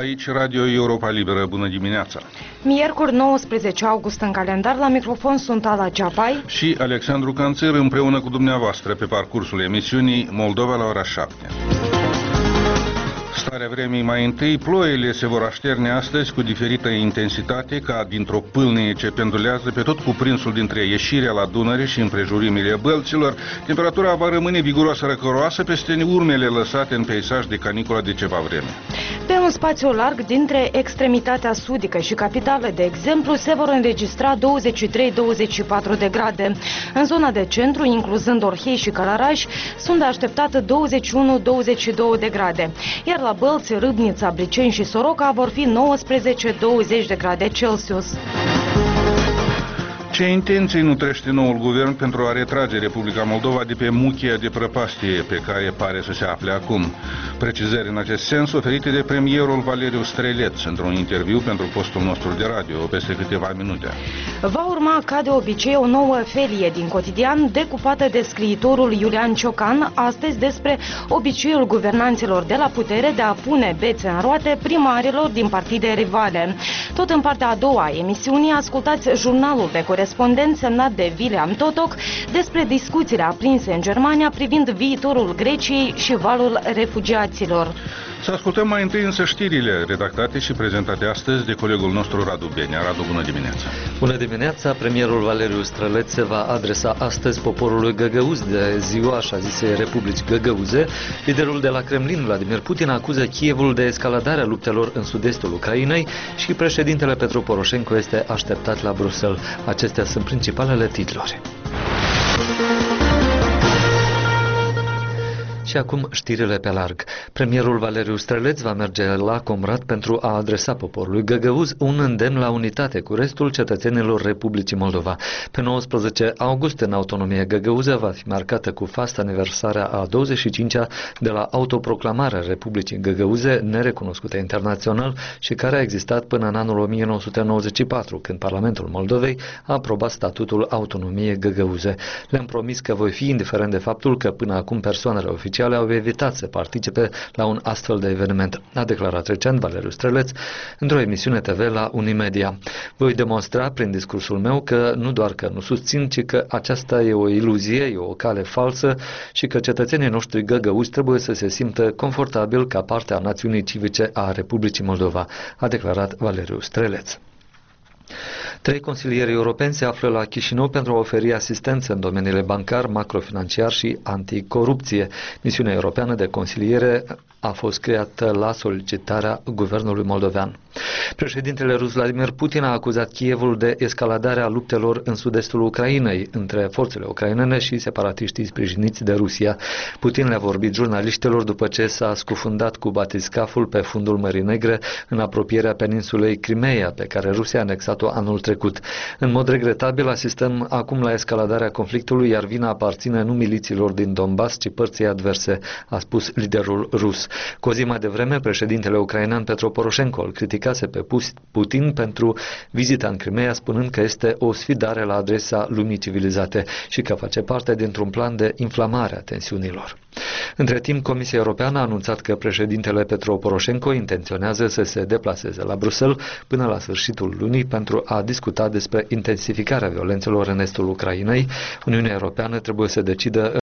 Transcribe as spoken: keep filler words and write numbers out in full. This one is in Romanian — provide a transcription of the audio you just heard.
Aici Radio Europa Liberă, bună dimineața! Miercuri nouăsprezece august în calendar, la microfon sunt Ala Ceapai și Alexandru Canțăr, împreună cu dumneavoastră pe parcursul emisiunii Moldova la ora șapte. Starea vremii mai întâi, ploile se vor așterne astăzi cu diferită intensitate, ca dintr-o pâlnie ce pendulează pe tot cuprinsul dintre ieșirea la Dunăre și împrejurimile Bălților. Temperatura va rămâne viguroasă răcoroasă peste urmele lăsate în peisaj de caniculă de ceva vreme. Pe un spațiu larg dintre extremitatea sudică și capitală, de exemplu, se vor înregistra douăzeci și trei douăzeci și patru de grade. În zona de centru, incluzând Orhei și Călăraș, sunt de așteptat douăzeci și unu douăzeci și doi de grade. Iar la Bălți, Râbnița, Bliceni și Soroca vor fi nouăsprezece douăzeci de grade Celsius. Ce intenții nutrește noul guvern pentru a retrage Republica Moldova de pe muchia de prăpastie pe care pare să se afle acum? Precizări în acest sens oferite de premierul Valeriu Streleț într-un interviu pentru postul nostru de radio peste câteva minute. Va urma, ca de obicei, o nouă felie din Cotidian, decupată de scriitorul Iulian Ciocan, astăzi despre obiceiul guvernanților de la putere de a pune bețe în roate primarilor din partide rivale. Tot în partea a doua a emisiunii, ascultați jurnalul de corespondent semnat de William Totoc despre discuțiile aprinse în Germania privind viitorul Greciei și valul refugiaților. Să ascultăm mai întâi însă știrile redactate și prezentate astăzi de colegul nostru Radu Benea. Radu, bună dimineața! Bună dimineața! Premierul Valeriu Streleț se va adresa astăzi poporului găgăuz de ziua așa zisei Republici Găgăuze. Liderul de la Kremlin, Vladimir Putin, acuză Kievul de escaladarea luptelor în sud-estul Ucrainei și președintele Petro Poroșenko este așteptat la Bruxelles. Acestea sunt principalele titluri. Și acum știrile pe larg. Premierul Valeriu Streleț va merge la Comrat pentru a adresa poporului găgăuz un îndemn la unitate cu restul cetățenilor Republicii Moldova. Pe nouăsprezece august, în autonomia găgăuză, va fi marcată cu fast aniversarea a douăzeci și cincea de la autoproclamarea Republicii Găgăuze, nerecunoscută internațional și care a existat până în anul o mie nouă sute nouăzeci și patru, când Parlamentul Moldovei a aprobat statutul autonomiei găgăuze. Le-am promis că voi fi indiferent de faptul că până acum persoanele oficiale au evitat să participe la un astfel de eveniment, a declarat recent Valeriu Streleț într-o emisiune T V la Unimedia. Voi demonstra prin discursul meu că nu doar că nu susțin, ci că aceasta e o iluzie, e o cale falsă și că cetățenii noștri găgăuzi trebuie să se simtă confortabil ca parte a națiunii civice a Republicii Moldova, a declarat Valeriu Streleț. Trei consilieri europeni se află la Chișinău pentru a oferi asistență în domeniile bancar, macrofinanciar și anticorupție. Misiunea europeană de consiliere a fost creată la solicitarea guvernului moldovean. Președintele rus Vladimir Putin a acuzat Kievul de escaladarea luptelor în sud-estul Ucrainei între forțele ucrainene și separatiștii sprijiniți de Rusia. Putin le-a vorbit jurnaliștilor după ce s-a scufundat cu batiscaful pe fundul Mării Negre în apropierea peninsulei Crimeea, pe care Rusia a anexat-o anul trecut. În mod regretabil, asistăm acum la escaladarea conflictului, iar vina aparține nu miliților din Donbass, ci părții adverse, a spus liderul rus. Cu o zi mai devreme, președintele ucrainean Petro Poroșenko îl criticase pe Putin pentru vizita în Crimeea, spunând că este o sfidare la adresa lumii civilizate și că face parte dintr-un plan de inflamare a tensiunilor. Între timp, Comisia Europeană a anunțat că președintele Petro Poroșenko intenționează să se deplaseze la Bruxelles până la sfârșitul lunii pentru a discuta despre intensificarea violențelor în estul Ucrainei. Uniunea Europeană trebuie să decidă